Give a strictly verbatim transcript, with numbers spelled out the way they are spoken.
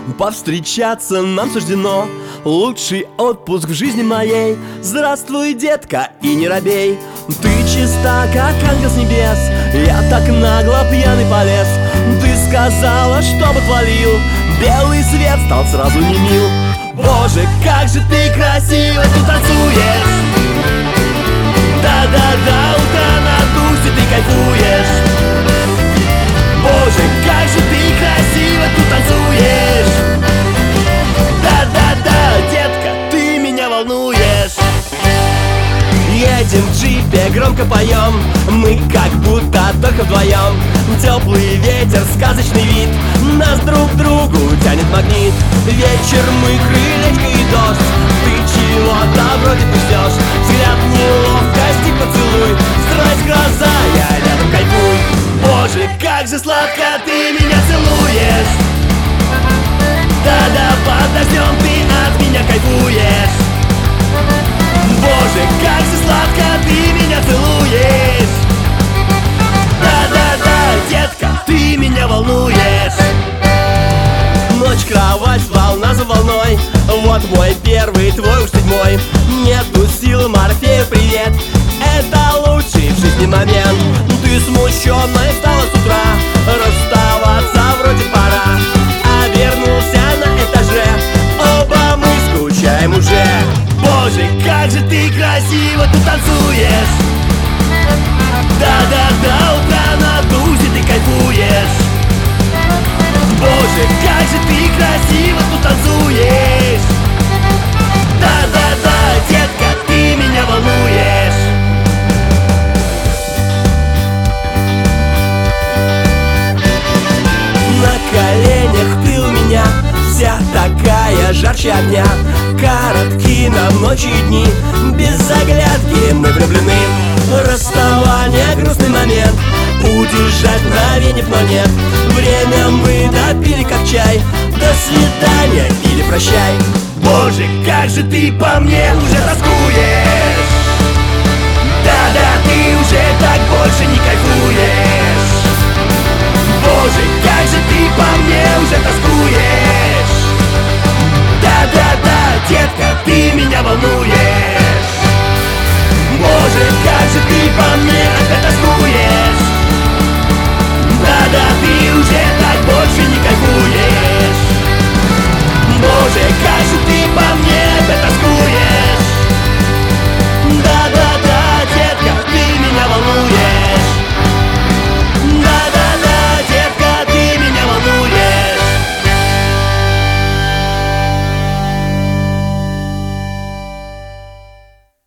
повстречаться нам суждено. Лучший отпуск в жизни моей. Здравствуй, детка, и не робей. Ты чиста, как ангел с небес. Я так нагло пьяный полез. Ты сказала, чтобы творил. Белый свет стал сразу не мил. Боже, как же ты красиво тут танцуешь. Да-да-да, утро надуйся, ты кайфуешь. Боже, как же ты красиво тут танцуешь. Да-да-да, детка, ты меня волнуешь. Едем в джипе, громко поем. Мы как будто только вдвоем. Теплый ветер, сказочный вид. Нас друг к другу тянет магнит. Вечер, мы, крылечко и дождь. Ты чего-то вроде бы ждешь. Взгляд, неловкости, поцелуй. Страсть, глаза, я рядом, кайфуй. Боже, как же сладко ты меня целуешь. Да-да, под дождем ты от меня кайфуешь. Боже, как же сладко ты меня целуешь. Да-да-да, детка, ты меня волнуешь. Ночь, кровать, волна за волной. Вот мой первый, твой уж седьмой. Нету сил, Морфею привет. Это лучший в жизни момент. Ты смущенная стала с утра. Расставаться вроде пора. Обернулся на этаже. Оба мы скучаем уже. Боже, как же ты красиво тут танцуешь. Да-да-да, утро надуйся, ты кайфуешь. Боже, как же ты красиво тут танцуешь. Да-да-да, детка, ты меня волнуешь. На коленях ты у меня, вся такая жарче огня. Короткие нам ночи и дни, без заглядки мы влюблены. Расставание, грустный момент, удержать мгновеньев, но нет. Время мы допили как чай. До свидания или прощай. Боже, как же ты по мне уже тоскуешь. Да-да, ты уже так больше не кайфуешь.